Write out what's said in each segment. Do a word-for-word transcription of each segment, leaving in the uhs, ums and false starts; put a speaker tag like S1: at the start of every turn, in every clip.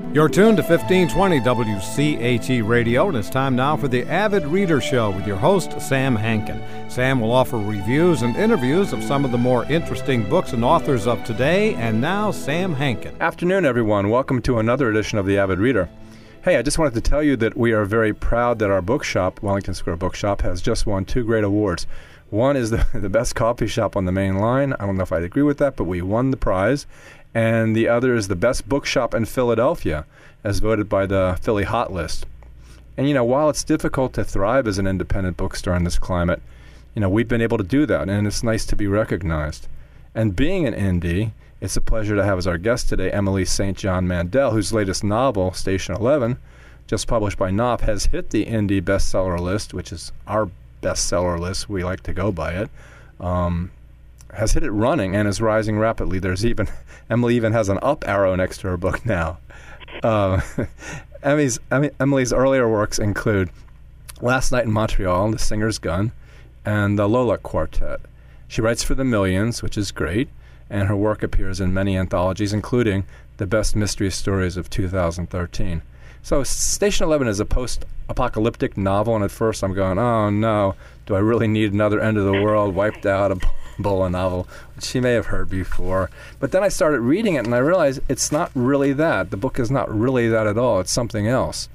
S1: You're tuned to fifteen twenty W C H E Radio, and it's time now for the Avid Reader Show with your host, Sam Hankin. Sam will offer reviews and interviews of some of the more interesting books and authors of today. And now, Sam Hankin.
S2: Afternoon, everyone. Welcome to another edition of the Avid Reader. Hey, I just wanted to tell you that we are very proud that our bookshop, Wellington Square Bookshop, has just won two great awards. One is the, the best coffee shop on the main line. I don't know if I'd agree with that, but we won the prize. And the other is the best bookshop in Philadelphia, as voted by the Philly Hot List. And, you know, while it's difficult to thrive as an independent bookstore in this climate, you know, we've been able to do that, and it's nice to be recognized. And being an indie, it's a pleasure to have as our guest today Emily Saint John Mandel, whose latest novel, Station Eleven, just published by Knopf, has hit the indie bestseller list, which is our bestseller list. We like to go by it. Um, has hit it running and is rising rapidly. There's even Emily even has an up arrow next to her book now. Uh, Emmy's, Emily's earlier works include Last Night in Montreal, The Singer's Gun, and the Lola Quartet. She writes for The Millions, which is great, and her work appears in many anthologies, including The Best Mystery Stories of two thousand thirteen. So Station Eleven is a post-apocalyptic novel, and at first I'm going, oh no, do I really need another end of the world wiped out Ebola novel, which she may have heard before. But then I started reading it, and I realized it's not really that. The book is not really that at all. It's something else.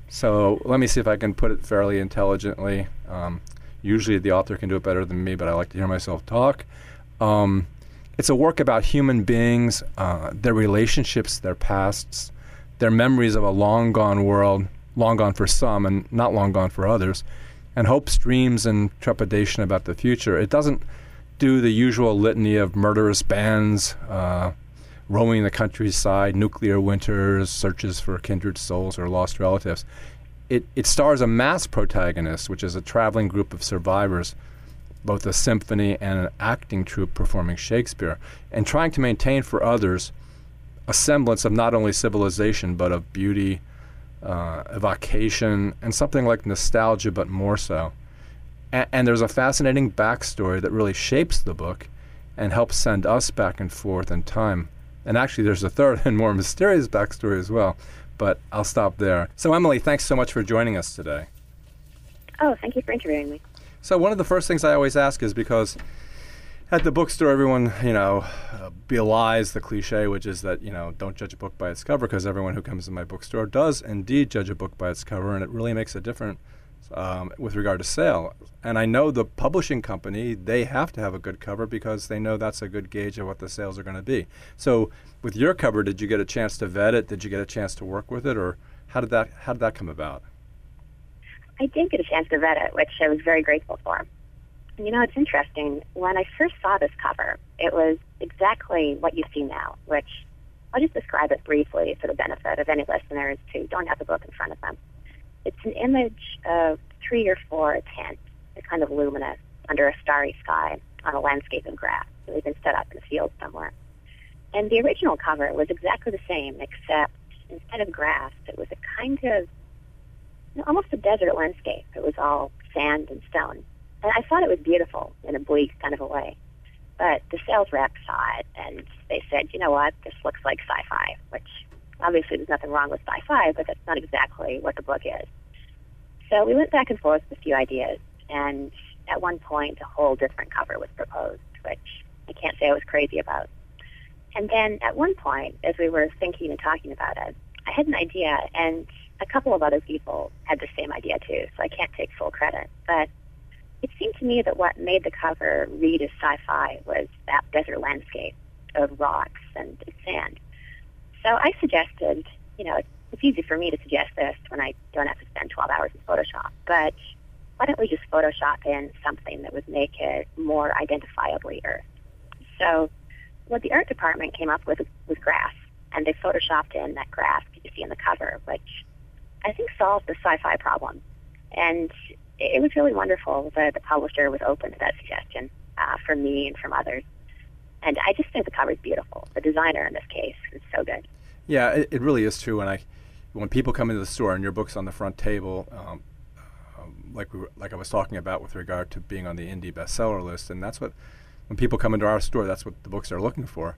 S2: So let me see if I can put it fairly intelligently. Um, usually the author can do it better than me, but I like to hear myself talk. Um, it's a work about human beings, uh, their relationships, their pasts, their memories of a long-gone world, long gone for some and not long gone for others, and hopes, dreams, and trepidation about the future. It doesn't do the usual litany of murderous bands, uh, roaming the countryside, nuclear winters, searches for kindred souls or lost relatives. It, it stars a mass protagonist, which is a traveling group of survivors, both a symphony and an acting troupe performing Shakespeare, and trying to maintain for others a semblance of not only civilization, but of beauty, uh, evocation, and something like nostalgia, but more so. A- and there's a fascinating backstory that really shapes the book and helps send us back and forth in time. And actually, there's a third and more mysterious backstory as well, but I'll stop there. So, Emily, thanks so much for joining us today.
S3: Oh, thank you for interviewing me.
S2: So one of the first things I always ask is because at the bookstore, everyone, you know, uh, belies the cliche, which is that, you know, don't judge a book by its cover, because everyone who comes to my bookstore does indeed judge a book by its cover, and it really makes a difference um, with regard to sale. And I know the publishing company, they have to have a good cover because they know that's a good gauge of what the sales are going to be. So with your cover, did you get a chance to vet it? Did you get a chance to work with it? Or how did that how did that come about?
S3: I did get a chance to vet it, which I was very grateful for. You know, it's interesting. When I first saw this cover, it was exactly what you see now, which I'll just describe it briefly for the benefit of any listeners who don't have the book in front of them. It's an image of three or four tents, they're kind of luminous, under a starry sky on a landscape of grass. So they've been set up in a field somewhere. And the original cover was exactly the same, except instead of grass, it was a kind of, you know, almost a desert landscape. It was all sand and stone. And I thought it was beautiful in a bleak kind of a way. But the sales rep saw it, and they said, you know what, this looks like sci-fi, which obviously there's nothing wrong with sci-fi, but that's not exactly what the book is. So we went back and forth with a few ideas, and at one point a whole different cover was proposed, which I can't say I was crazy about. And then at one point, as we were thinking and talking about it, I had an idea, and a couple of other people had the same idea too, so I can't take full credit. But it seemed to me that what made the cover read as sci-fi was that desert landscape of rocks and sand. So I suggested, you know, it's, it's easy for me to suggest this when I don't have to spend twelve hours in Photoshop, but why don't we just Photoshop in something that would make it more identifiably Earth? So what the art department came up with was grass, and they Photoshopped in that grass that you see in the cover, which I think solved the sci-fi problem. And it was really wonderful that the publisher was open to that suggestion uh, from me and from others. And I just think the cover is beautiful. The designer in this case is so good.
S2: Yeah, it, it really is true. When I, when people come into the store and your book's on the front table, um, um, like we were, like I was talking about with regard to being on the indie bestseller list, and that's what, when people come into our store, that's what the books are looking for.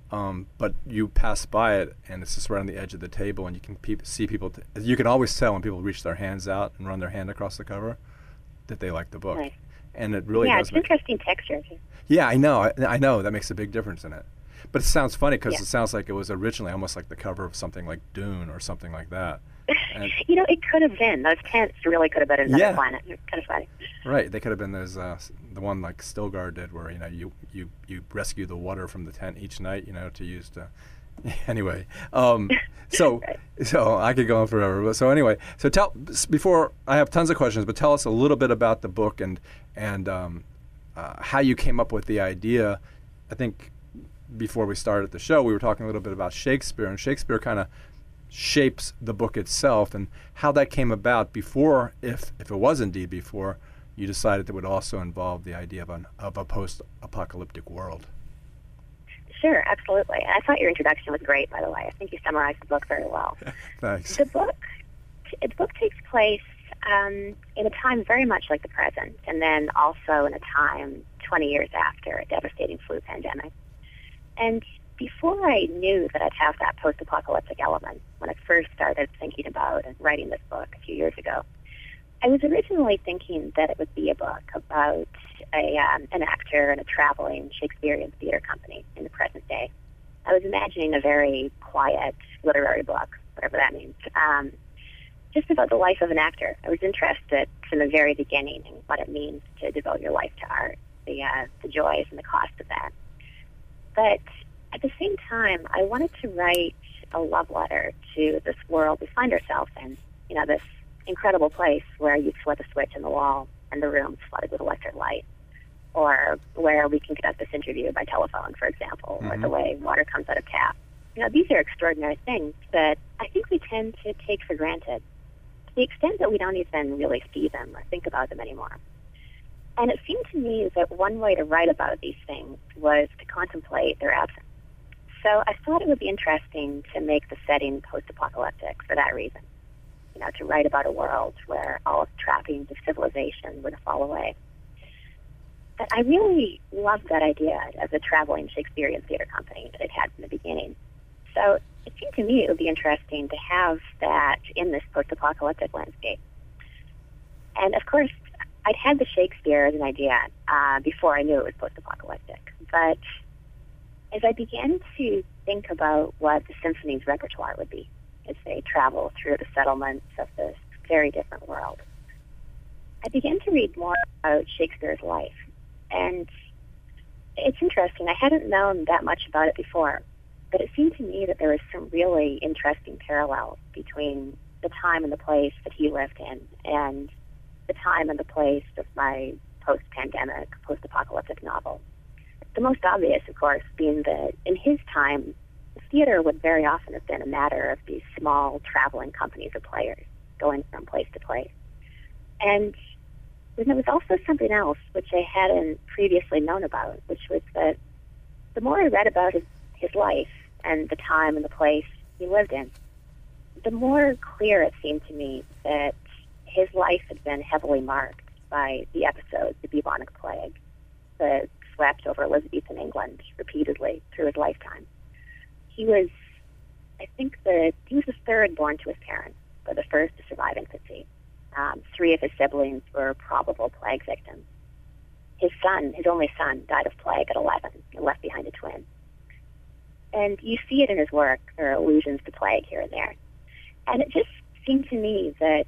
S2: Um, but you pass by it, and it's just right on the edge of the table, and you can pe- see people. T- you can always tell when people reach their hands out and run their hand across the cover that they like the book.
S3: Nice.
S2: And it really
S3: yeah,
S2: does
S3: it's
S2: make
S3: interesting texture. Too.
S2: Yeah, I know. I, I know. That makes a big difference in it. But it sounds funny because
S3: Yeah.
S2: it sounds like it was originally almost like the cover of something like Dune or something like that. And
S3: You know, it could have been. Those tents really could have been another
S2: Yeah.
S3: planet. It's kind of funny.
S2: right, they could have been those uh, s- the one like Stilgar did, where you know you, you, you rescue the water from the tent each night, you know, to use to. Anyway, um, so
S3: Right.
S2: so I could go on forever. But so anyway, so tell s- before I have tons of questions, but tell us a little bit about the book and and um, uh, how you came up with the idea. I think before we started the show, we were talking a little bit about Shakespeare, and Shakespeare kind of shapes the book itself, and how that came about before, if if it was indeed before, you decided that it would also involve the idea of an of a post-apocalyptic world.
S3: Sure, absolutely. And I thought your introduction was great, by the way. I think you summarized the book very well.
S2: Thanks.
S3: The book, the book takes place um, in a time very much like the present, and then also in a time twenty years after a devastating flu pandemic. And before I knew that I'd have that post-apocalyptic element, when I first started thinking about and writing this book a few years ago, I was originally thinking that it would be a book about a um, an actor and a traveling Shakespearean theater company in the present day. I was imagining a very quiet literary book, whatever that means, um, just about the life of an actor. I was interested from the very beginning in what it means to devote your life to art, the uh, the joys and the cost of that. But at the same time, I wanted to write a love letter to this world we find ourselves in, you know, this incredible place where you flip a switch in the wall and the room's flooded with electric light, or where we can conduct this interview by telephone, for example, mm-hmm. or the way water comes out of tap. You know, these are extraordinary things that I think we tend to take for granted to the extent that we don't even really see them or think about them anymore. And it seemed to me that one way to write about these things was to contemplate their absence. So I thought it would be interesting to make the setting post-apocalyptic for that reason. You know, to write about a world where all trappings of civilization were to fall away. But I really loved that idea of the traveling Shakespearean theater company that it had from the beginning. So it seemed to me it would be interesting to have that in this post-apocalyptic landscape. And of course, I'd had the Shakespeare as an idea uh, before I knew it was post-apocalyptic. But as I began to think about what the symphony's repertoire would be as they travel through the settlements of this very different world, I began to read more about Shakespeare's life. And it's interesting. I hadn't known that much about it before, but it seemed to me that there was some really interesting parallels between the time and the place that he lived in and the time and the place of my post-pandemic, post-apocalyptic novel. The most obvious, of course, being that in his time, theater would very often have been a matter of these small traveling companies of players going from place to place. And there was also something else which I hadn't previously known about, which was that the more I read about his, his life and the time and the place he lived in, the more clear it seemed to me that his life had been heavily marked by the episodes of the bubonic plague that swept over Elizabethan England repeatedly through his lifetime. He was, I think, the he was the third born to his parents, but the first to survive infancy. Um, three of his siblings were probable plague victims. His son, his only son, died of plague at eleven and left behind a twin. And you see it in his work. There are allusions to plague here and there. And it just seemed to me that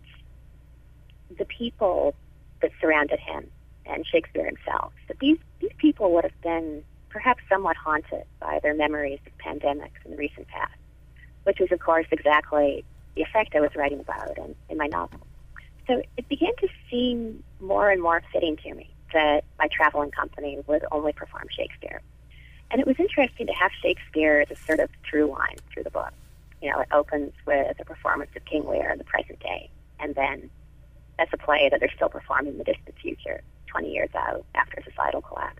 S3: the people that surrounded him and Shakespeare himself, that these, these people would have been perhaps somewhat haunted by their memories of pandemics in the recent past, which was, of course, exactly the effect I was writing about in, in my novel. So it began to seem more and more fitting to me that my traveling company would only perform Shakespeare. And it was interesting to have Shakespeare as a sort of through line through the book. You know, it opens with a performance of King Lear in the present day, and then that's a play that they're still performing in the distant future, twenty years out after a societal collapse.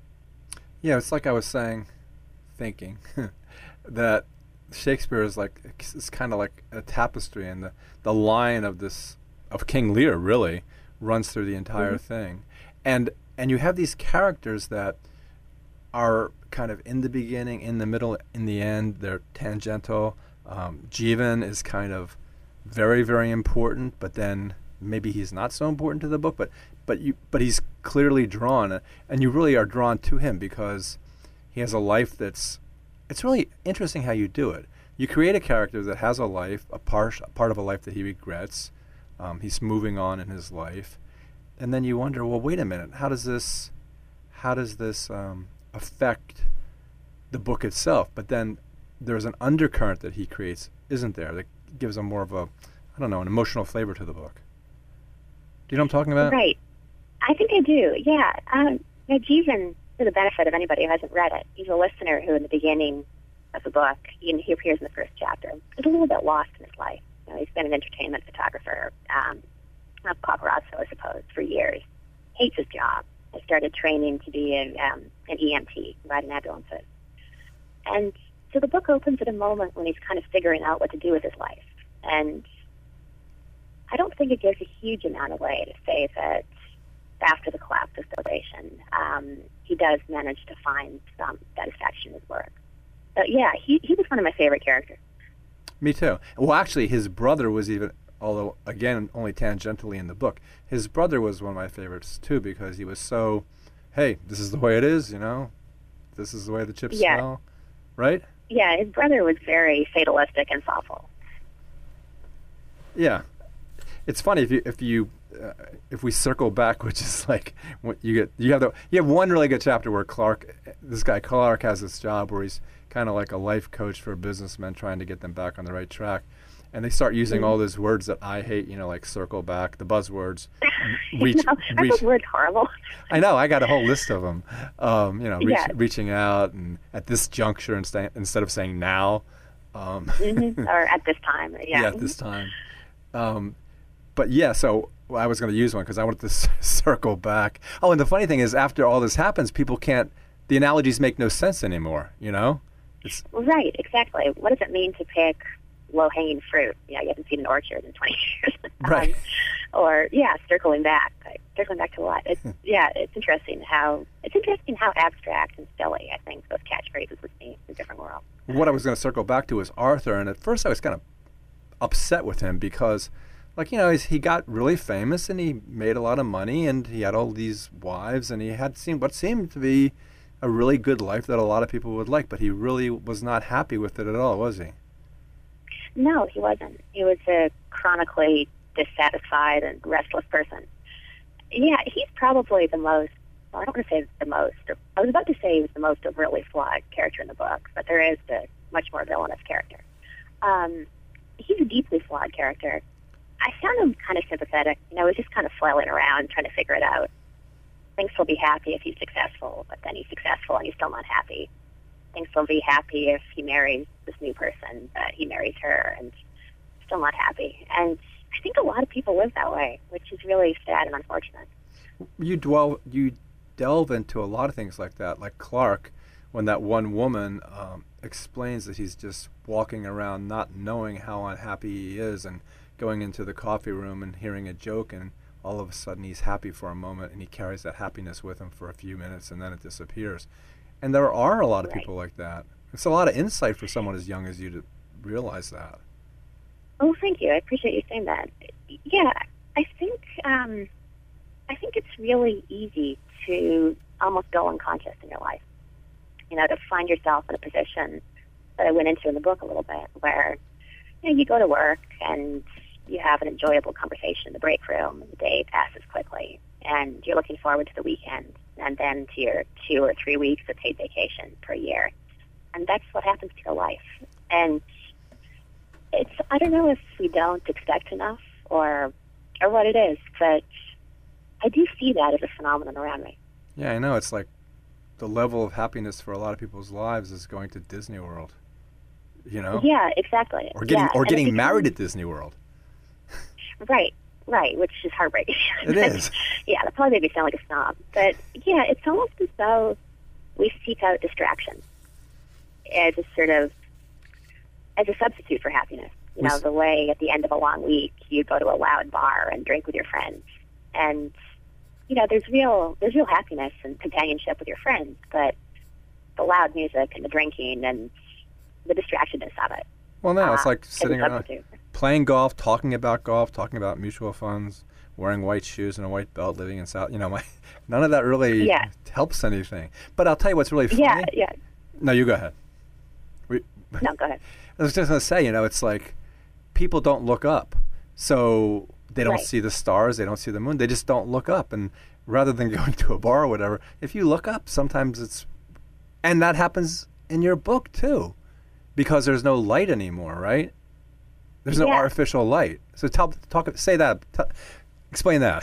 S2: Yeah, it's like I was saying, thinking, that Shakespeare is like, it's kind of like a tapestry, and the, the line of this, of King Lear really, runs through the entire mm-hmm. thing. And and you have these characters that are kind of in the beginning, in the middle, in the end. They're tangential. Um, Jeevan is kind of very, very important, but then maybe he's not so important to the book. But but you but he's clearly drawn, and you really are drawn to him because he has a life that's. It's really interesting how you do it. You create a character that has a life, a part a part of a life that he regrets. Um, he's moving on in his life, and then you wonder, well, wait a minute, how does this, how does this um, affect the book itself? But then there's an undercurrent that he creates, isn't there, that gives a more of a, I don't know, an emotional flavor to the book. Do you know what I'm talking about?
S3: Right. I think I do. Yeah. Um, you know, Jeevan, for the benefit of anybody who hasn't read it, he's a listener who, in the beginning of the book, he, he appears in the first chapter, is a little bit lost in his life. You know, he's been an entertainment photographer, um, a paparazzo, I suppose, for years. Hates his job. Has started training to be an, um, an E M T, riding ambulances. And so the book opens at a moment when he's kind of figuring out what to do with his life. And I don't think it gives a huge amount away to say that after the collapse of civilization, um, he does manage to find some satisfaction in his work. But yeah, he, he was one of my favorite characters.
S2: Me too. Well, actually, his brother was even, although, again, only tangentially in the book, his brother was one of my favorites, too, because he was so, hey, this is the way it is, you know? This is the way the chips
S3: yeah.
S2: smell, right?
S3: Yeah, his brother was very fatalistic and thoughtful.
S2: Yeah. It's funny, if you, if you, uh, if we circle back, which is like, what you get, you have the, you have one really good chapter where Clark, this guy Clark has this job where he's kind of like a life coach for businessmen trying to get them back on the right track. And they start using mm. all those words that I hate, you know, like circle back, the buzzwords. Reach,
S3: no, are
S2: reach.
S3: those words horrible?
S2: I know, I got a whole list of them. Um, you know, reach,
S3: yeah.
S2: reaching out and at this juncture instead, instead of saying now. Um,
S3: mm-hmm. Or at this time. Yeah,
S2: yeah at this time. Um, but yeah, so well, I was going to use one because I wanted to s- circle back. Oh, and the funny thing is after all this happens, people can't, the analogies make no sense anymore, you know? It's,
S3: right, exactly. What does it mean to pick low-hanging fruit? You know, you haven't seen an orchard in twenty years.
S2: Right.
S3: um, or, yeah, circling back. Circling back to what? It's, yeah, it's interesting how it's interesting how abstract and silly, I think, those catchphrases would be in different worlds.
S2: What I was going to circle back to is Arthur, and at first I was kind of upset with him because, like, you know, he's, he got really famous and he made a lot of money and he had all these wives and he had seen what seemed to be a really good life that a lot of people would like, but he really was not happy with it at all, was he?
S3: No, he wasn't. He was a chronically dissatisfied and restless person. Yeah, he's probably the most, well, I don't want to say the most, I was about to say he was the most overtly flawed character in the book, but there is the much more villainous character. Um, he's a deeply flawed character. I found him kind of sympathetic. You know, he was just kind of flailing around trying to figure it out. Thinks he'll be happy if he's successful, but then he's successful and he's still not happy. Thinks he'll be happy if he marries this new person, but he marries her and still not happy. And I think a lot of people live that way, which is really sad and unfortunate.
S2: You dwell, you delve into a lot of things like that, like Clark, when that one woman um, explains that he's just walking around not knowing how unhappy he is and going into the coffee room and hearing a joke and all of a sudden he's happy for a moment and he carries that happiness with him for a few minutes and then it disappears. And there are a lot of
S3: right.
S2: people like that. It's a lot of insight for someone as young as you to realize that.
S3: Oh, thank you. I appreciate you saying that. Yeah, I think um, I think it's really easy to almost go unconscious in your life. You know, to find yourself in a position that I went into in the book a little bit where, you know, you go to work and you have an enjoyable conversation in the break room and the day passes quickly and you're looking forward to the weekend and then to your two or three weeks of paid vacation per year. And that's what happens to your life. And it's, I don't know if we don't expect enough or or what it is, but I do see that as a phenomenon around me.
S2: Yeah, I know. It's like the level of happiness for a lot of people's lives is going to Disney World, you know?
S3: Yeah, exactly.
S2: Or getting,
S3: yeah.
S2: or
S3: and
S2: getting
S3: becomes,
S2: married at Disney World.
S3: Right, right, which is heartbreaking.
S2: It is.
S3: Yeah, that probably made me sound like a snob. But, yeah, it's almost as though we seek out distraction as a sort of, as a substitute for happiness. You know, the way at the end of a long week you go to a loud bar and drink with your friends. And, you know, there's real there's real happiness and companionship with your friends, but the loud music and the drinking and the distractionness of it.
S2: Well, no, it's
S3: uh,
S2: like sitting around
S3: substitute.
S2: playing golf, talking about golf, talking about mutual funds, wearing white shoes and a white belt, living in South. You know, my none of that really
S3: Yeah.
S2: helps anything. But I'll tell you what's really funny.
S3: Yeah, yeah.
S2: No, you go ahead. We,
S3: No, go ahead.
S2: I was just going to say, you know, it's like people don't look up. So they don't
S3: Right.
S2: see the stars, they don't see the moon, they just don't look up. And rather than going to a bar or whatever, if you look up, sometimes it's, and that happens in your book too, because there's no light anymore, right? There's no
S3: Yeah.
S2: artificial light. So tell, talk, say that, t- explain that.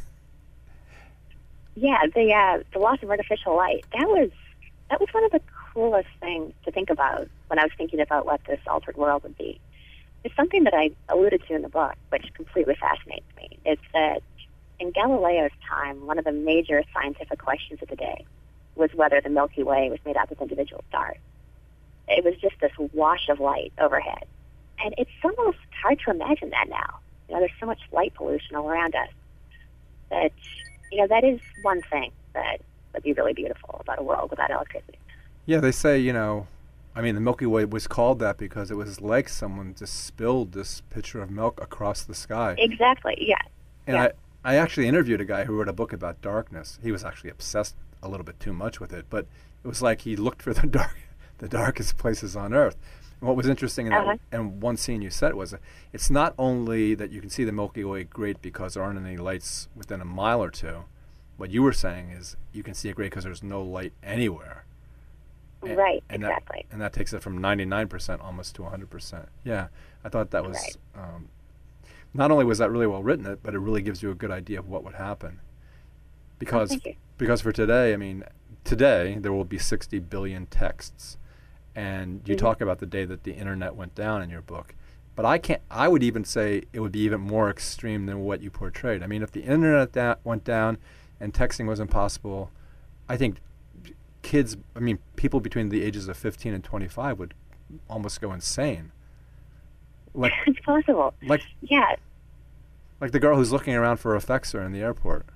S3: Yeah, the uh, the loss of artificial light. That was that was one of the coolest things to think about when I was thinking about what this altered world would be. It's something that I alluded to in the book, which completely fascinates me. It's that in Galileo's time, one of the major scientific questions of the day was whether the Milky Way was made up of individual stars. It was just this wash of light overhead. And it's almost hard to imagine that now. You know, there's so much light pollution all around us that, you know, that is one thing that would be really beautiful about a world without electricity.
S2: Yeah, they say, you know, I mean, the Milky Way was called that because it was like someone just spilled this pitcher of milk across the sky.
S3: Exactly, yeah.
S2: And
S3: yeah.
S2: I, I actually interviewed a guy who wrote a book about darkness. He was actually obsessed a little bit too much with it, but it was like he looked for the dark, the darkest places on Earth. And what was interesting in that,
S3: Uh-huh.
S2: and one scene you said was, it's not only that you can see the Milky Way great because there aren't any lights within a mile or two. What you were saying is you can see it great because there's no light anywhere. And,
S3: right,
S2: and
S3: exactly.
S2: That, and that takes it from ninety-nine percent almost to one hundred percent. Yeah, I thought that was,
S3: Right.
S2: um, not only was that really well written, but it really gives you a good idea of what would happen. Because,
S3: Thank you.
S2: because for today, I mean, today there will be sixty billion texts. And you
S3: Mhm.
S2: talk about the day that the internet went down in your book. But I can't, I would even say it would be even more extreme than what you portrayed. I mean, if the internet da- went down and texting was impossible, I think kids, I mean, people between the ages of fifteen and twenty-five would almost go insane. Like,
S3: It's possible.
S2: like,
S3: Yeah,
S2: like the girl who's looking around for a faxer in the airport.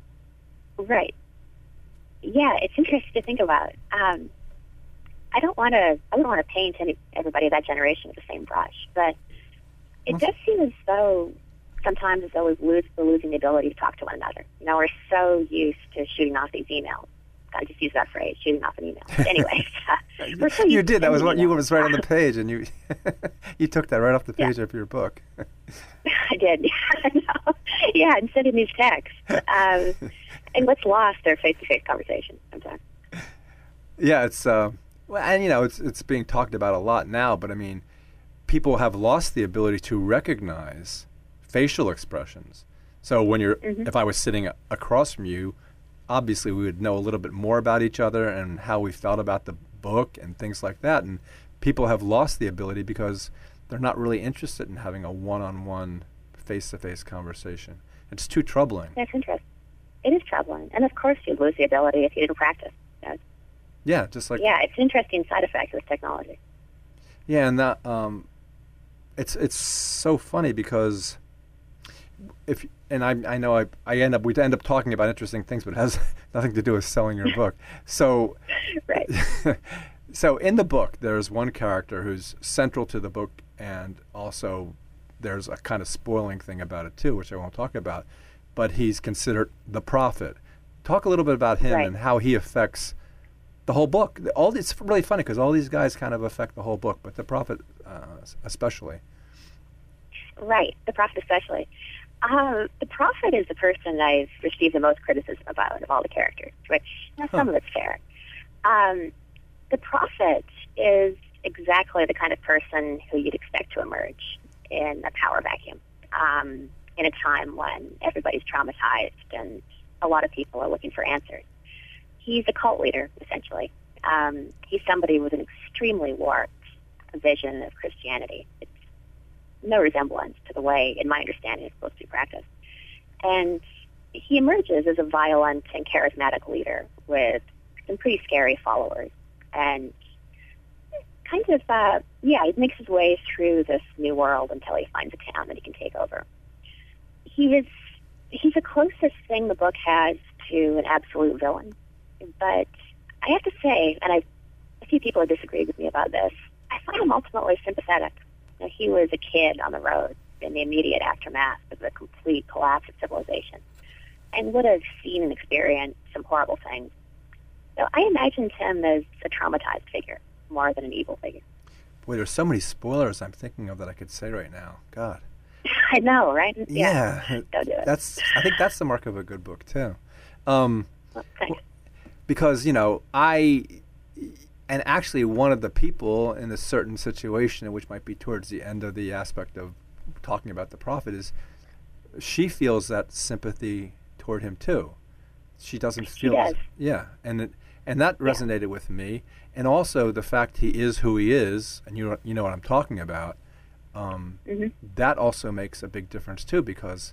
S3: right. Yeah, it's interesting to think about. Um, I don't want to. I don't want to paint any, everybody of that generation with the same brush, but it
S2: Well,
S3: does seem as though sometimes as though we lose, we're losing the ability to talk to one another. You know, we're so used to shooting off these emails. I just use that phrase, shooting off an email. But anyway, uh, we're so
S2: You
S3: used to
S2: did. That was
S3: sending
S2: what you
S3: emails.
S2: was right on the page, and you you took that right off the
S3: Yeah.
S2: page of your book.
S3: I did. No. Yeah, and sending these texts. Um, and what's lost are face-to-face conversations sometimes.
S2: Yeah, it's uh, well, and you know, it's it's being talked about a lot now. But I mean, people have lost the ability to recognize facial expressions. So when you're,
S3: Mhm.
S2: if I was sitting a- across from you, obviously we would know a little bit more about each other and how we felt about the book and things like that. And people have lost the ability because they're not really interested in having a one-on-one, face-to-face conversation. It's too troubling.
S3: That's interesting. It is troubling. And of course you lose the ability if you didn't practice. You know,
S2: Yeah, just like
S3: yeah, it's an interesting side effect of this technology.
S2: Yeah, and that um, it's it's so funny because if and I I know I I end up we end up talking about interesting things, but it has nothing to do with selling your book. So
S3: Right.
S2: so in the book, there's one character who's central to the book, and also there's a kind of spoiling thing about it too, which I won't talk about. But he's considered the prophet. Talk a little bit about him
S3: Right.
S2: and how he affects the whole book. All it's really funny because all these guys kind of affect the whole book, but the prophet uh, especially.
S3: Right, the prophet especially. Um, the prophet is the person I've received the most criticism about of all the characters, which you know, some
S2: Huh.
S3: of it's fair. Um, the prophet is exactly the kind of person who you'd expect to emerge in a power vacuum, um, in a time when everybody's traumatized and a lot of people are looking for answers. He's a cult leader, essentially. Um, he's somebody with an extremely warped vision of Christianity. It's no resemblance to the way, in my understanding, it's supposed to be practiced. And he emerges as a violent and charismatic leader with some pretty scary followers. And kind of, uh, yeah, he makes his way through this new world until he finds a town that he can take over. He is, he's the closest thing the book has to an absolute villain. But I have to say, and I a few people have disagreed with me about this. I find him ultimately sympathetic. You know, he was a kid on the road in the immediate aftermath of the complete collapse of civilization and would have seen and experienced some horrible things. So I imagined him as a traumatized figure more than an evil figure.
S2: Boy, there's so many spoilers I'm thinking of that I could say right now. God.
S3: I know, right?
S2: Yeah.
S3: yeah. Don't do it.
S2: That's. I think that's the mark of a good book, too. Um,
S3: well, thanks.
S2: Because, you know, I... And actually one of the people in a certain situation, which might be towards the end of the aspect of talking about the prophet, is she feels that sympathy toward him, too. She doesn't feel...
S3: She does.
S2: Yeah. And it, and that resonated yeah. with me. And also the fact he is who he is, and you you know what I'm talking about, um, mm-hmm. that also makes a big difference too, because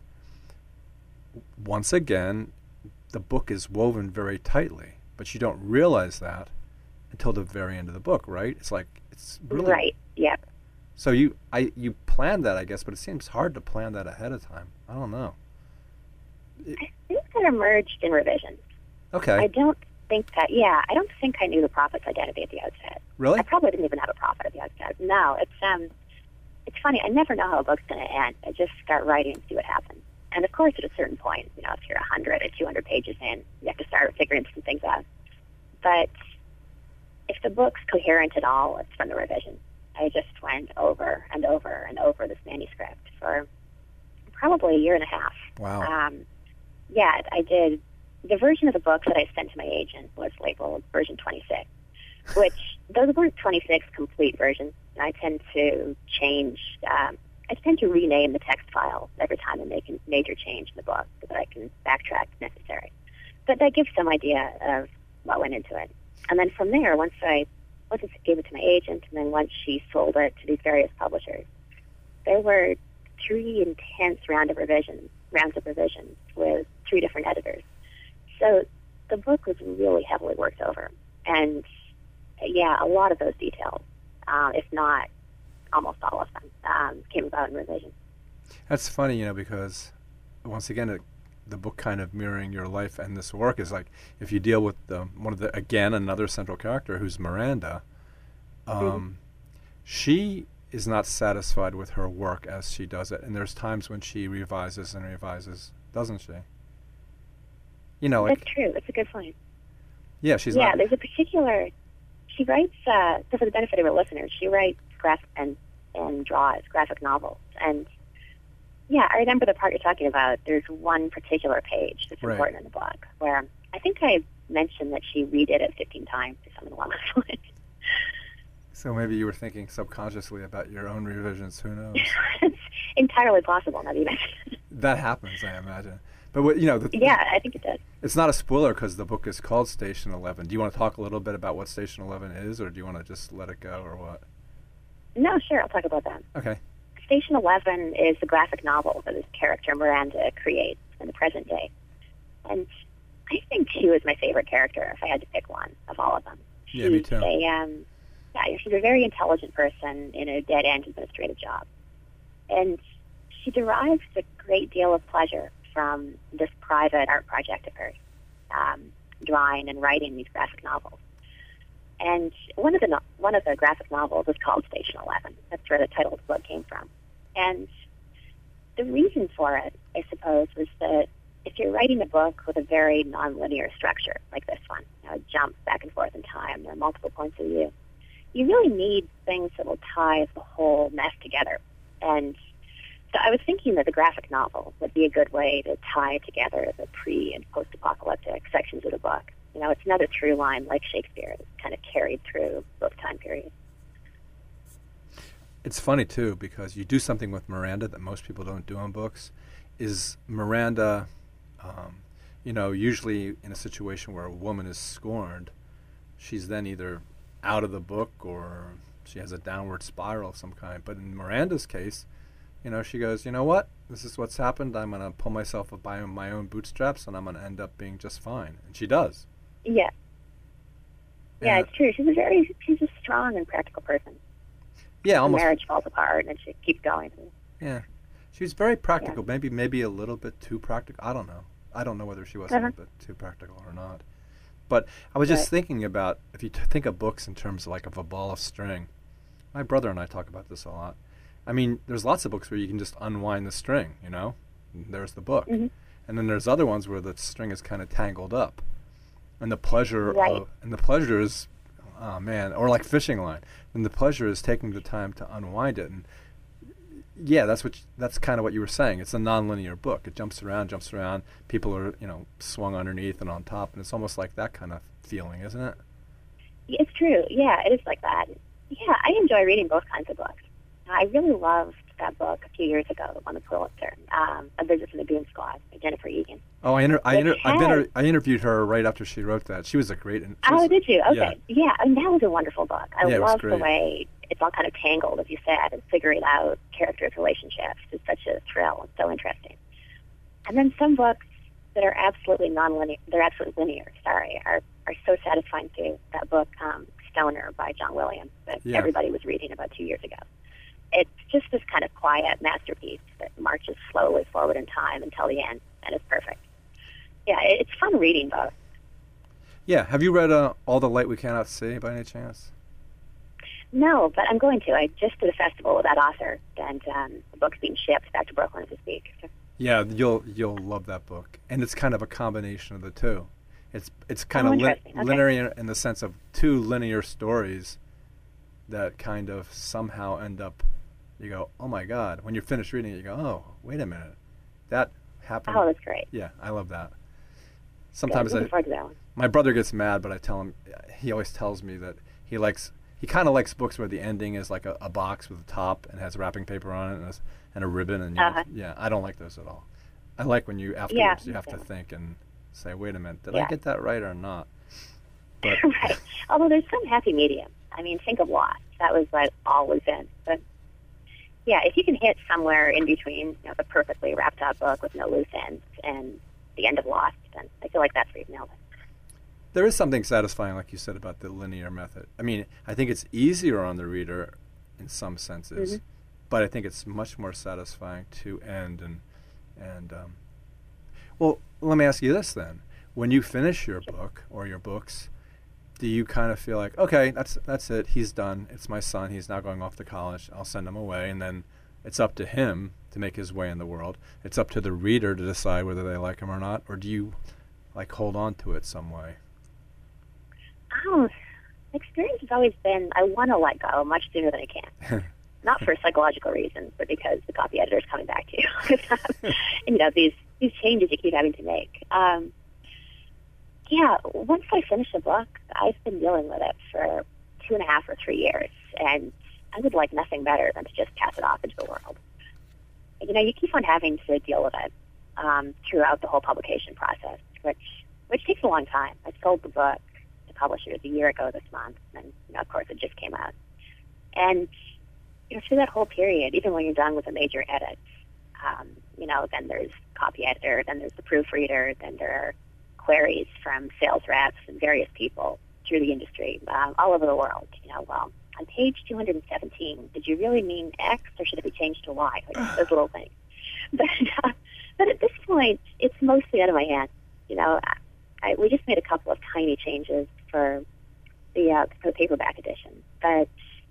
S2: once again, the book is woven very tightly, but you don't realize that until the very end of the book, right? It's like, it's really...
S3: Right, yeah.
S2: So you I you planned that, I guess, but it seems hard to plan that ahead of time. I don't know. It,
S3: I think that emerged in revisions.
S2: Okay.
S3: I don't think that, yeah, I don't think I knew the prophet's identity at the outset.
S2: Really?
S3: I probably didn't even have a prophet at the outset. No, it's um, it's funny. I never know how a book's going to end. I just start writing and see what happens. And of course, at a certain point, you know, if you're one hundred or two hundred pages in, you have to start figuring some things out. But if the book's coherent at all, it's from the revision. I just went over and over and over this manuscript for probably a year and a half.
S2: Wow.
S3: Um, yeah, I did. The version of the book that I sent to my agent was labeled version twenty-six, which those weren't twenty-six complete versions. I tend to change, um, I tend to rename the text file every time I make a major change in the book so that I can backtrack if necessary. But that gives some idea of what went into it. And then from there, once I once I gave it to my agent, and then once she sold it to these various publishers, there were three intense round of revisions, rounds of revisions with three different editors. So the book was really heavily worked over. And, yeah, a lot of those details, uh, if not almost all of them, um, came about in revision.
S2: That's funny, you know, because, once again, it, the book kind of mirroring your life and this work is like, if you deal with the, one of the, again, another central character who's Miranda, um, mm-hmm. she is not satisfied with her work as she does it. And there's times when she revises and revises, doesn't she? You know, like,
S3: that's true. That's a good point.
S2: Yeah, she's
S3: yeah.
S2: not.
S3: There's a particular. She writes, uh, so for the benefit of her listeners, she writes graphic and and draws graphic novels. And yeah, I remember the part you're talking about. There's one particular page that's
S2: right.
S3: important in the book where I think I mentioned that she redid it fifteen times or something along those lines.
S2: So maybe you were thinking subconsciously about your own revisions. Who knows?
S3: It's entirely possible. Now that you mention it.
S2: That happens, I imagine. But what, you know, the,
S3: yeah, I think it does.
S2: It's not a spoiler because the book is called Station Eleven. Do you want to talk a little bit about what Station Eleven is, or do you want to just let it go, or what?
S3: No, sure, I'll talk about that.
S2: Okay.
S3: Station Eleven is the graphic novel that this character Miranda creates in the present day, and I think she was my favorite character if I had to pick one of all of them. She's
S2: yeah, me too.
S3: A, um, yeah, she's a very intelligent person in a dead-end administrative job, and she derives a great deal of pleasure from this private art project of hers, um, drawing and writing these graphic novels. And one of the no- one of the graphic novels is called Station Eleven. That's where the title of the book came from. And the reason for it, I suppose, was that if you're writing a book with a very nonlinear structure like this one, you know, it jumps back and forth in time, there are multiple points of view, you really need things that will tie the whole mess together. And so I was thinking that the graphic novel would be a good way to tie together the pre- and post-apocalyptic sections of the book. You know, it's another through line like Shakespeare that's kind of carried through both time periods.
S2: It's funny, too, because you do something with Miranda that most people don't do in books, is Miranda, um, you know, usually in a situation where a woman is scorned, she's then either out of the book or she has a downward spiral of some kind. But in Miranda's case, you know, she goes, you know what? This is what's happened. I'm going to pull myself up by my own bootstraps, and I'm going to end up being just fine. And she does.
S3: Yeah. Yeah,
S2: and
S3: it's true. She's a very, she's a strong and practical person.
S2: Yeah, almost.
S3: The marriage falls apart, and she keeps going.
S2: Yeah. She was very practical.
S3: Yeah.
S2: Maybe maybe a little bit too practical. I don't know. I don't know whether she was
S3: uh-huh.
S2: a little bit too practical or not. But I was just
S3: Right.
S2: thinking about, if you t- think of books in terms of like of a ball of string, my brother and I talk about this a lot. I mean, there's lots of books where you can just unwind the string, you know? And there's the book.
S3: Mhm.
S2: And then there's other ones where the string is kind of tangled up. And the pleasure
S3: Right.
S2: of, and the pleasure is, oh man, or like fishing line. And the pleasure is taking the time to unwind it. And yeah, that's what, you, that's kind of what you were saying. It's a nonlinear book. It jumps around, jumps around. People are, you know, swung underneath and on top. And it's almost like that kind of feeling, isn't it?
S3: It's true. Yeah, it is like that. Yeah, I enjoy reading both kinds of books. I really loved that book a few years ago on the Pulitzer, um, A Visit from the Goon Squad by Jennifer Egan.
S2: Oh, I inter- I,
S3: It
S2: inter- I've been
S3: has-
S2: I interviewed her right after she wrote that. She was a great. In- she
S3: Oh,
S2: was-
S3: did you?
S2: Yeah.
S3: Okay. Yeah, and that was a wonderful book. I
S2: Yeah, it was
S3: love the
S2: great.
S3: way it's all kind of tangled, as you said, and figuring out characters' relationships is such a thrill and so interesting. And then some books that are absolutely non-linear, they're absolutely linear, sorry, are, are so satisfying too. That book, um, Stoner by John Williams, that
S2: Yeah.
S3: everybody was reading about two years ago. It's just this kind of quiet masterpiece that marches slowly forward in time until the end, and it's perfect. Yeah, it- it's fun reading both.
S2: Yeah. Have you read uh, All the Light We Cannot See by any chance?
S3: No, but I'm going to. I just did a festival with that author, and um, the book's being shipped back to Brooklyn as we speak. So,
S2: Yeah, you'll you'll love that book, and it's kind of a combination of the two. It's it's kind
S3: Oh,
S2: of lin-
S3: interesting. Okay.
S2: linear in the sense of two linear stories that kind of somehow end up. You go, oh my God! When you're finished reading it, you go, oh, wait a minute, that happened.
S3: oh, that's great.
S2: Yeah, I love that.
S3: Good.
S2: Sometimes
S3: Looking
S2: I,
S3: forward to that one.
S2: my brother gets mad, but I tell him, he always tells me that he likes, he kind of likes books where the ending is like a, a box with a top and has wrapping paper on it and a, s- and a ribbon. And you
S3: Uh-huh.
S2: yeah, I don't like those at all. I like when you, afterwards,
S3: Yeah,
S2: you have to
S3: me too.
S2: think and say, wait a minute, did I
S3: Yeah.
S2: get that right or not? But
S3: Right. Although there's some happy medium. I mean, think of Lost. That was what all was in. But yeah, if you can hit somewhere in between, you know, the perfectly wrapped up book with no loose ends and the end of Lost, then I feel like that's where you've nailed it.
S2: there is something satisfying, like you said, about the linear method. I mean, I think it's easier on the reader in some senses,
S3: Mhm.
S2: but I think it's much more satisfying to end and and um, well, let me ask you this then: when you finish your book or your books, do you kind of feel like, okay, that's that's it, he's done, it's my son, he's now going off to college, I'll send him away, and then it's up to him to make his way in the world. It's up to the reader to decide whether they like him or not, or do you like hold on to it some way?
S3: Oh, experience has always been I want to let go much sooner than I can. Not for psychological reasons, but because the copy editor is coming back to you. and, you know, these these changes you keep having to make. Um, yeah, once I finish a book, I've been dealing with it for two and a half or three years, and I would like nothing better than to just pass it off into the world. You know, you keep on having to deal with it um, throughout the whole publication process, which which takes a long time. I sold the book to publishers a year ago this month, and you know, of course, it just came out. And you know, through that whole period, even when you're done with a major edit, um, you know, then there's copy editor, then there's the proofreader, then there are queries from sales reps and various people through the industry, um, all over the world. You know, well, on page two hundred seventeen, did you really mean X or should it be changed to Y? Like those little things. But, uh, but at this point, it's mostly out of my hands. You know, I, I, we just made a couple of tiny changes for the uh, for the paperback edition, but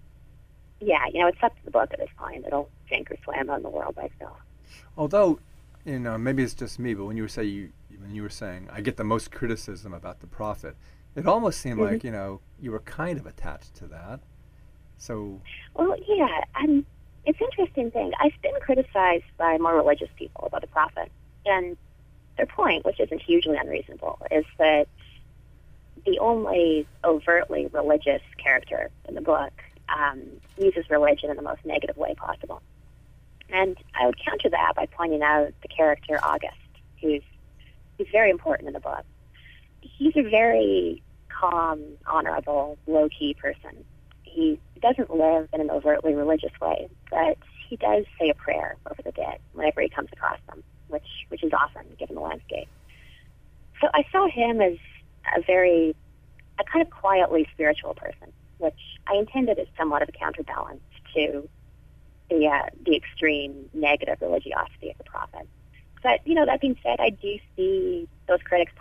S3: yeah, you know, it's up to the book at this point. It'll sink or swim out in the world by itself.
S2: Although, you know, maybe it's just me, but when you were say you when you were saying I get the most criticism about the profit, it almost seemed
S3: Mhm.
S2: like, you know, you were kind of attached to that. So
S3: Well, yeah, and it's an interesting thing. I've been criticized by more religious people about the prophet, and their point, which isn't hugely unreasonable, is that the only overtly religious character in the book um, uses religion in the most negative way possible. And I would counter that by pointing out the character August, who's who's very important in the book. He's a very calm, honorable, low-key person. He doesn't live in an overtly religious way, but he does say a prayer over the dead whenever he comes across them, which which is often given the landscape. So I saw him as a very, a kind of quietly spiritual person, which I intended as somewhat of a counterbalance to the uh, the extreme negative religiosity of the prophet. But, you know, that being said, I do see those critics' points.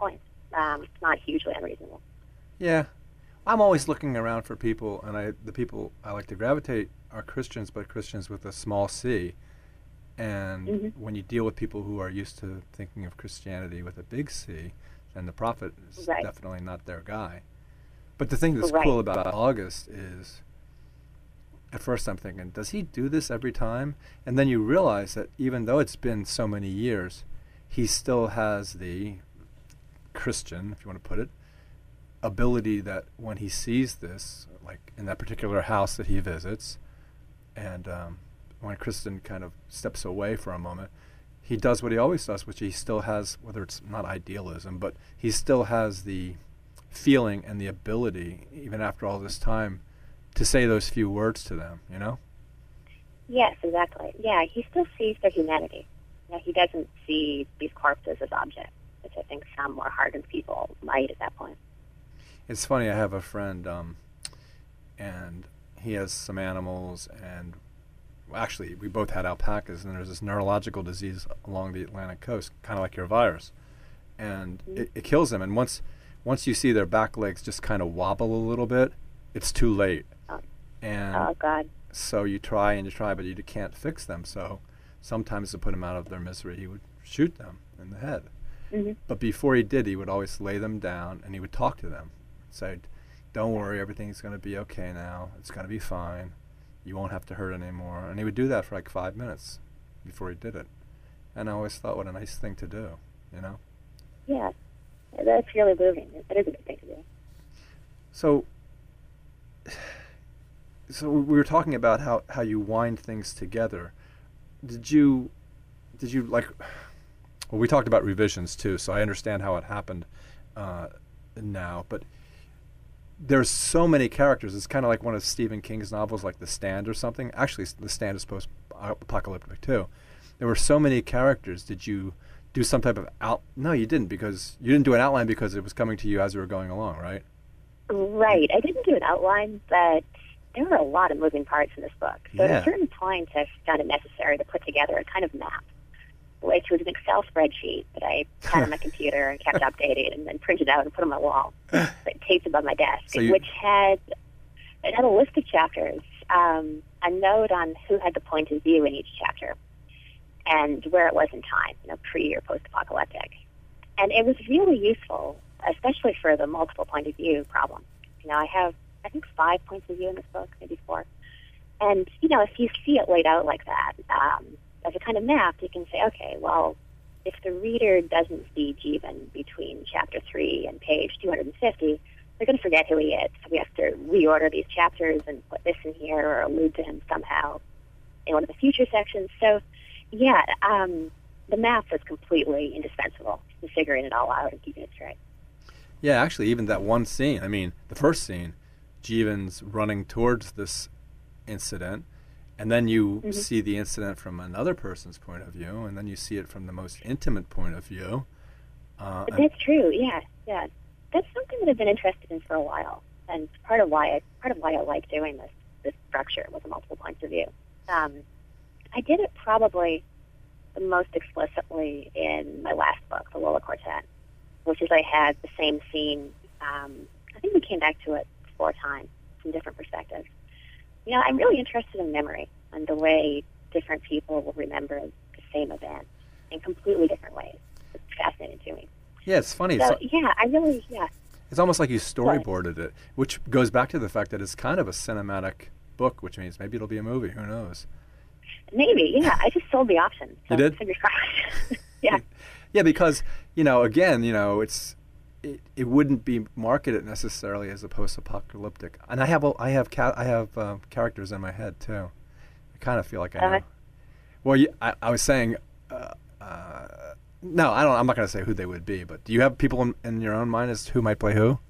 S3: Um, it's not hugely unreasonable.
S2: Yeah. I'm always looking around for people, and I the people I like to gravitate are Christians, but Christians with a small c. And
S3: Mm-hmm.
S2: when you deal with people who are used to thinking of Christianity with a big C, then the prophet is
S3: Right.
S2: definitely not their guy. But the thing that's
S3: Right.
S2: cool about August is, at first I'm thinking, does he do this every time? And then you realize that even though it's been so many years, he still has the Christian, if you want to put it, ability that when he sees this, like in that particular house that he visits, and um, when Kristen kind of steps away for a moment, he does what he always does, which he still has, whether it's not idealism, but he still has the feeling and the ability, even after all this time, to say those few words to them, you know?
S3: Yes, exactly. Yeah, he still sees their humanity. You know, he doesn't see these corpses as objects, which I think some more hardened people might at that point.
S2: It's funny, I have a friend, um, and he has some animals, and well, actually, we both had alpacas, and there's this neurological disease along the Atlantic coast, kind of like your virus, and
S3: Mhm.
S2: it, it kills them. And once, once you see their back legs just kind of wobble a little bit, it's too late.
S3: Oh.
S2: And
S3: Oh, God.
S2: so you try and you try, but you can't fix them. So sometimes to put them out of their misery, he would shoot them in the head.
S3: Mm-hmm.
S2: But before he did, he would always lay them down, and he would talk to them, say, "Don't worry, everything's going to be okay now. It's going to be fine. You won't have to hurt anymore." And he would do that for like five minutes before he did it. And I always thought, what a nice thing to do, you know?
S3: Yeah, that's really moving. That is a good thing to do.
S2: So, so we were talking about how, how you wind things together. Did you, did you like, well, we talked about revisions too, so I understand how it happened uh, now, but there's so many characters. It's kind of like one of Stephen King's novels, like The Stand or something. Actually, The Stand is post-apocalyptic too. There were so many characters. Did you do some type of out? No, you didn't, because you didn't do an outline because it was coming to you as you were going along, right?
S3: Right. I didn't do an outline, but there were a lot of moving parts in this book. So
S2: Yeah.
S3: at a certain point, I found it necessary to put together a kind of map, which was an Excel spreadsheet that I had on my computer and kept updating, and then printed out and put on my wall, like taped above my desk,
S2: So you-
S3: which had it had a list of chapters, um, a note on who had the point of view in each chapter, and where it was in time, you know, pre or post-apocalyptic. And it was really useful, especially for the multiple point of view problem. You know, I have, I think, five points of view in this book, maybe four. And, you know, if you see it laid out like that, um, as a kind of map, you can say, okay, well, if the reader doesn't see Jeevan between chapter three and page two hundred fifty, they're going to forget who he is. So we have to reorder these chapters and put this in here or allude to him somehow in one of the future sections. So, yeah, um, the map was completely indispensable in figuring it all out and keeping it straight.
S2: Yeah, actually, even that one scene, I mean, the first scene, Jeevan's running towards this incident, and then you
S3: Mm-hmm.
S2: see the incident from another person's point of view, and then you see it from the most intimate point of view. Uh, and-
S3: That's true. Yeah, yeah. That's something that I've been interested in for a while, and part of why I part of why I like doing this this structure with the multiple points of view. Um, I did it probably the most explicitly in my last book, The Lola Quartet, which is I had the same scene. Um, I think we came back to it four times from different perspectives. You know, I'm really interested in memory and the way different people will remember the same event in completely different ways. It's fascinating to me.
S2: yeah, it's funny.
S3: So,
S2: It's,
S3: yeah, I really, yeah.
S2: it's almost like you storyboarded it, which goes back to the fact that it's kind of a cinematic book, which means maybe it'll be a movie. Who knows?
S3: Maybe, yeah. I just sold the option. So
S2: You did?
S3: Fingers crossed. yeah.
S2: Yeah, because, you know, again, you know, it's it, it wouldn't be marketed necessarily as a post-apocalyptic. And I have a- I have ca- I have uh, characters in my head too. I kind of feel like I know.
S3: Uh-huh.
S2: Well, you, I, I was saying, uh, uh, no, I don't. I'm not going to say who they would be. But do you have people in, in your own mind as to who might play who?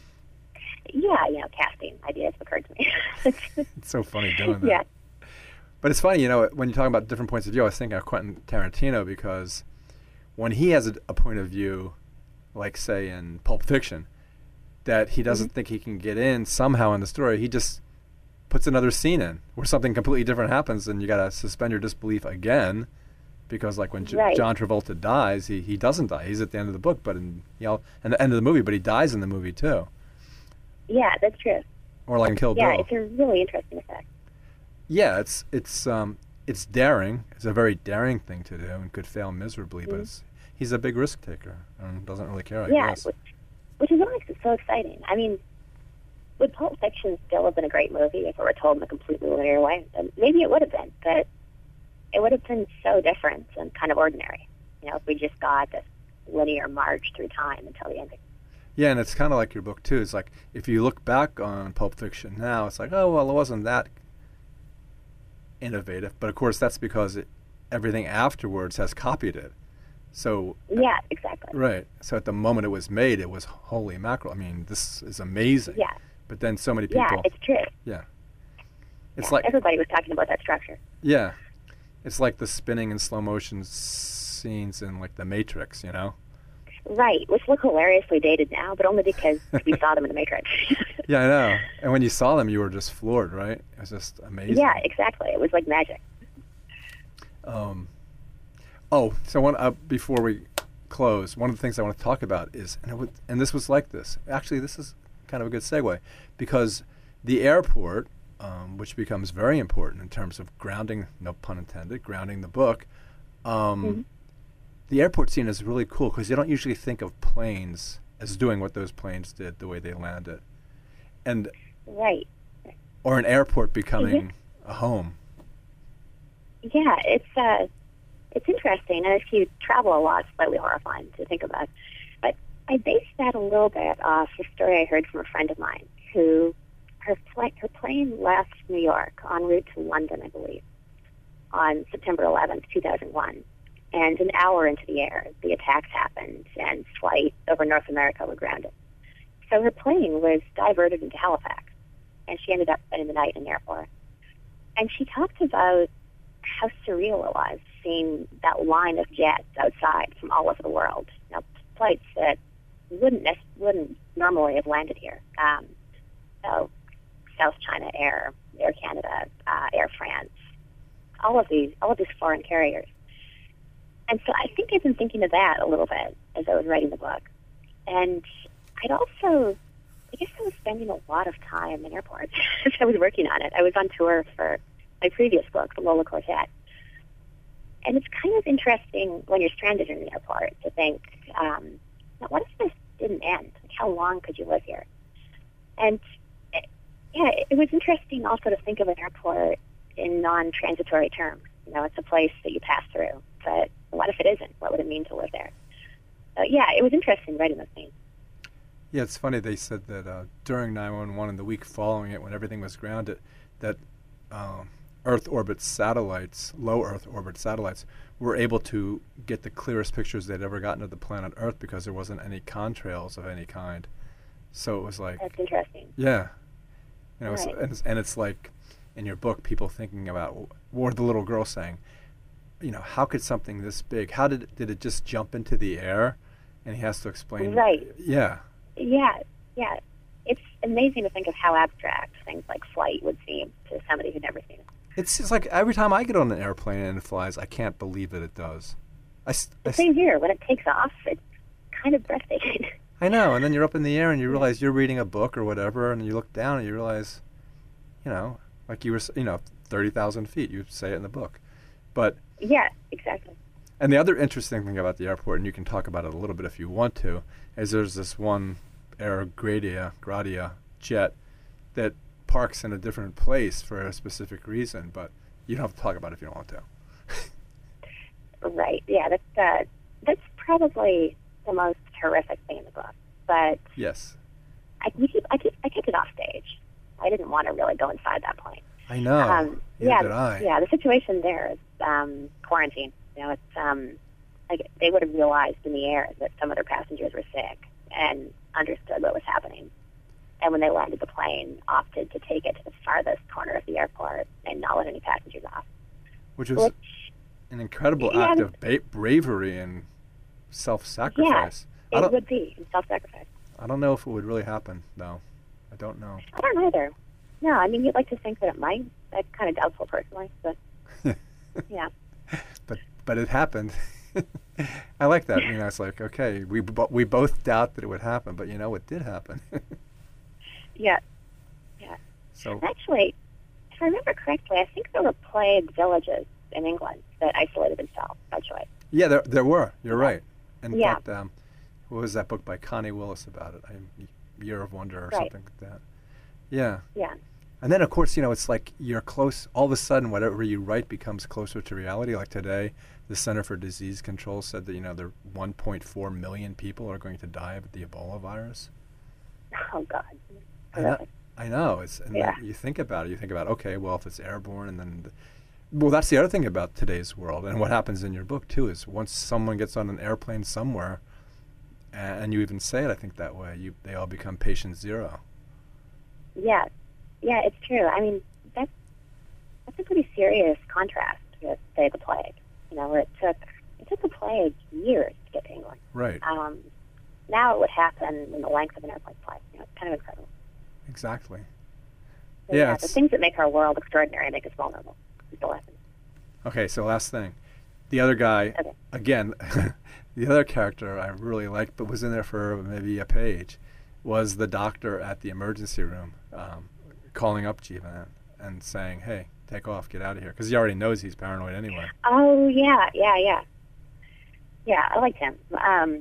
S3: Yeah, you know, casting ideas occurred to me.
S2: It's so funny doing that.
S3: Yeah.
S2: But it's funny, you know, when you're talking about different points of view, I was thinking of Quentin Tarantino, because when he has a, a point of view, like say in Pulp Fiction, that he doesn't
S3: Mm-hmm.
S2: think he can get in somehow in the story, he just puts another scene in where something completely different happens, and you got to suspend your disbelief again because like when J-
S3: Right.
S2: John Travolta dies, he, he doesn't die. He's at the end of the book, but in you know, at the end of the movie, but he dies in the movie too.
S3: Yeah, that's true.
S2: Or like in Kill
S3: Yeah,
S2: Bill.
S3: it's a really interesting effect.
S2: Yeah, it's it's um it's daring. It's a very daring thing to do and could fail miserably, but
S3: Mhm.
S2: it's he's a big risk taker and doesn't really care, I
S3: yeah,
S2: guess.
S3: which, which is what makes it so exciting. I mean, would Pulp Fiction still have been a great movie if it were told in a completely linear way? And maybe it would have been, but it would have been so different and kind of ordinary. You know, if we just got this linear march through time until the ending.
S2: Yeah, and it's kind of like your book too. It's like if you look back on Pulp Fiction now, it's like, oh well, it wasn't that innovative. But of course, that's because it, everything afterwards has copied it. So
S3: Yeah, exactly.
S2: right. So at the moment it was made, it was holy mackerel. I mean, this is amazing.
S3: Yeah,
S2: But then so many people.
S3: yeah, it's true.
S2: yeah. It's
S3: Yeah,
S2: like
S3: everybody was talking about that structure.
S2: yeah, it's like the spinning and slow motion scenes in like The Matrix. You know.
S3: Right, which look hilariously dated now, but only because we saw them in the Matrix.
S2: Yeah, I know. And when you saw them, you were just floored, right? It was just amazing.
S3: Yeah, exactly. It was like magic.
S2: Um, oh, so one uh, before we close, one of the things I want to talk about is, and, it would, and this was like this. Actually, this is kind of a good segue, because the airport, um, which becomes very important in terms of grounding, no pun intended, grounding the book. Um,
S3: Mhm.
S2: The airport scene is really cool because you don't usually think of planes as doing what those planes did, the way they landed, and
S3: Right.
S2: or an airport becoming
S3: Mhm.
S2: a home.
S3: Yeah, it's uh, it's interesting, and if you travel a lot, it's slightly horrifying to think about. But I based that a little bit off a story I heard from a friend of mine who her flight, her plane left New York en route to London, I believe, on September eleventh, two thousand one. And an hour into the air, the attacks happened, and flights over North America were grounded. So her plane was diverted into Halifax, and she ended up spending the night in the airport. And she talked about how surreal it was seeing that line of jets outside from all over the world. You know, flights that wouldn't nec- wouldn't normally have landed here. Um, so South China Air, Air Canada, uh, Air France, all of these, all of these foreign carriers. And so I think I've been thinking of that a little bit as I was writing the book. And I'd also, I guess I was spending a lot of time in airports as I was working on it. I was on tour for my previous book, The Lola Quartet. And it's kind of interesting when you're stranded in an airport to think, um, what if this didn't end? Like, how long could you live here? And it, yeah, it was interesting also to think of an airport in non-transitory terms. You know, it's a place that you pass through. But what if it isn't? What would it mean to live there? So, yeah, it was interesting writing those things.
S2: Yeah, it's funny. They said that uh, during nine one one and the week following it, when everything was grounded, that um, Earth orbit satellites, low Earth orbit satellites, were able to get the clearest pictures they'd ever gotten of the planet Earth because there wasn't any contrails of any kind. So it was like,
S3: That's interesting.
S2: yeah, you know, it's,
S3: Right.
S2: and, it's, and it's like in your book, people thinking about, or the little girl saying, you know, how could something this big? How did it, did it just jump into the air? And he has to explain.
S3: Right.
S2: Yeah.
S3: Yeah, yeah. It's amazing to think of how abstract things like flight would seem to somebody who'd never seen it.
S2: It's just like every time I get on an airplane and it flies, I can't believe that it does. I, s- I,
S3: The
S2: s-
S3: same here. When it takes off, it's kind of breathtaking.
S2: I know, and then you're up in the air and you realize you're reading a book or whatever, and you look down and you realize, you know, like you were, s- you know, thirty thousand feet. You say it in the book, but
S3: Yeah, exactly.
S2: and the other interesting thing about the airport, and you can talk about it a little bit if you want to, is there's this one Air Gradia, Gradia jet that parks in a different place for a specific reason, but you don't have to talk about it if you don't want to.
S3: Right. Yeah, that's uh, that's probably the most horrific thing in the book. But
S2: Yes.
S3: I we keep, I keep, I kept it off stage. I didn't want to really go inside that plane.
S2: I know.
S3: Um,
S2: Neither
S3: yeah,
S2: did I.
S3: yeah. The situation there is um, quarantine. You know, it's um, like they would have realized in the air that some of their passengers were sick and understood what was happening. And when they landed the plane, opted to take it to the farthest corner of the airport and not let any passengers off.
S2: Which was
S3: Which,
S2: an incredible
S3: Yeah,
S2: act
S3: the-
S2: of ba- bravery and self-sacrifice. I
S3: it
S2: don't.
S3: would be in self-sacrifice.
S2: I don't know if it would really happen, though. I don't know.
S3: I don't either. No, I mean, you'd like to think that it might. That's kind of doubtful, personally. But yeah,
S2: But but it happened. I like that. You know, it's like, okay, we bo- we both doubt that it would happen, but you know, it did happen.
S3: Yeah. Yeah.
S2: So
S3: actually, if I remember correctly, I think there were plague villages in England that isolated themselves by choice.
S2: yeah, there there were. You're right. In
S3: Yeah.
S2: fact, um, what was that book by Connie Willis about it? I, Year of Wonder or
S3: Right.
S2: something like that. Yeah.
S3: Yeah.
S2: And then, of course, you know, it's like you're close. All of a sudden, whatever you write becomes closer to reality. Like today, the Center for Disease Control said that, you know, there one point four million people are going to die of the Ebola virus.
S3: Oh, God.
S2: I know. I know. It's, and
S3: Yeah.
S2: then you think about it. You think about, okay, well, if it's airborne, and then, the, well, that's the other thing about today's world. And what happens in your book, too, is once someone gets on an airplane somewhere, and, and you even say it, I think, that way, you they all become patient zero.
S3: Yeah. Yeah, it's true. I mean, that's, that's a pretty serious contrast with, say, the plague. You know, where it took, it took the plague years to get to England.
S2: Right.
S3: Um, now it would happen in the length of an airplane flight. You know, it's kind of incredible.
S2: Exactly.
S3: So,
S2: Yeah,
S3: yeah, the
S2: it's-
S3: things that make our world extraordinary make us vulnerable. It's the lesson.
S2: Okay, so last thing. The other guy,
S3: Okay.
S2: again, the other character I really liked, but was in there for maybe a page, was the doctor at the emergency room um, calling up Jeevan and saying, hey, take off, get out of here. Because he already knows he's paranoid anyway.
S3: Oh, yeah, yeah, yeah. Yeah, I liked him. Um,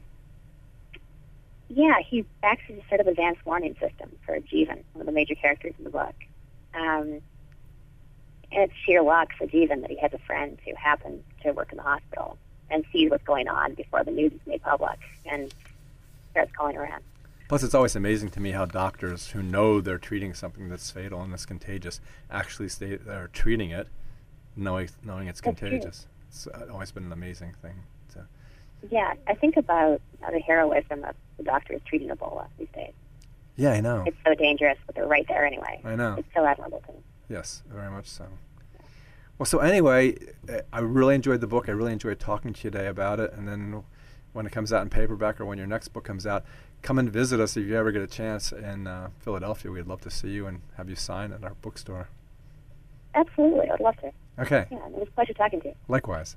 S3: yeah, he acts as a sort of advanced warning system for Jeevan, one of the major characters in the book. Um, and it's sheer luck for Jeevan that he has a friend who happens to work in the hospital and sees what's going on before the news is made public and starts calling around.
S2: Plus, it's always amazing to me how doctors who know they're treating something that's fatal and that's contagious actually stay they're treating it knowing, knowing it's
S3: That's true.
S2: contagious. It's uh, always been an amazing thing. To,
S3: Yeah, I think about you know, the heroism of the doctors treating Ebola these days.
S2: yeah, I know.
S3: It's so dangerous, but they're right there anyway.
S2: I know.
S3: It's so admirable to me.
S2: Yes, very much so. Well, so anyway, uh, I really enjoyed the book. I really enjoyed talking to you today about it. And then when it comes out in paperback or when your next book comes out, come and visit us if you ever get a chance in uh, Philadelphia. We'd love to see you and have you sign at our bookstore.
S3: Absolutely, I'd love to.
S2: Okay,
S3: Yeah, it was a pleasure talking to you.
S2: likewise.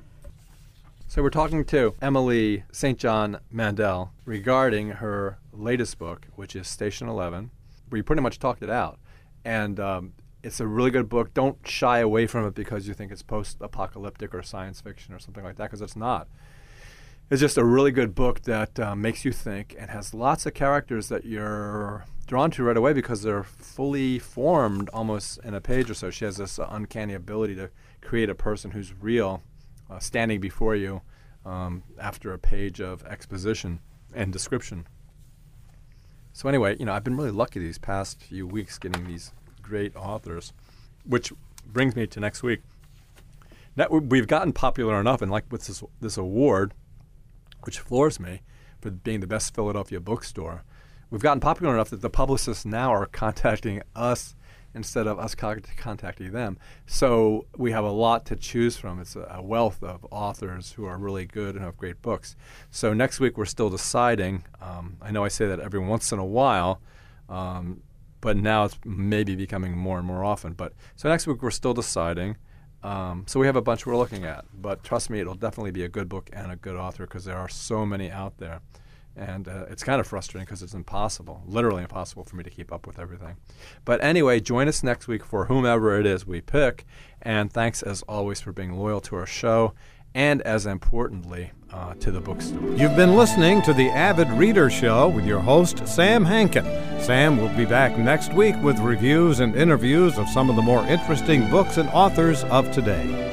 S2: So we're talking to Emily Saint John Mandel regarding her latest book, which is Station eleven, where you pretty much talked it out. And um, it's a really good book. Don't shy away from it because you think it's post-apocalyptic or science fiction or something like that, because it's not. It's just a really good book that uh, makes you think and has lots of characters that you're drawn to right away because they're fully formed almost in a page or so. She has this uh, uncanny ability to create a person who's real uh, standing before you um, after a page of exposition and description. So anyway, you know, I've been really lucky these past few weeks getting these great authors, which brings me to next week. Now, we've gotten popular enough, and like with this, this award, which floors me for being the best Philadelphia bookstore, we've gotten popular enough that the publicists now are contacting us instead of us con- contacting them. So we have a lot to choose from. It's a, a wealth of authors who are really good and have great books. So next week we're still deciding. Um, I know I say that every once in a while, um, but now it's maybe becoming more and more often. But so next week we're still deciding. Um, so we have a bunch we're looking at, but trust me, it'll definitely be a good book and a good author because there are so many out there. And uh, it's kind of frustrating because it's impossible, literally impossible for me to keep up with everything. But anyway, join us next week for whomever it is we pick. And thanks, as always, for being loyal to our show and, as importantly, uh, to the bookstore.
S1: You've been listening to the Avid Reader Show with your host, Sam Hankin. Sam will be back next week with reviews and interviews of some of the more interesting books and authors of today.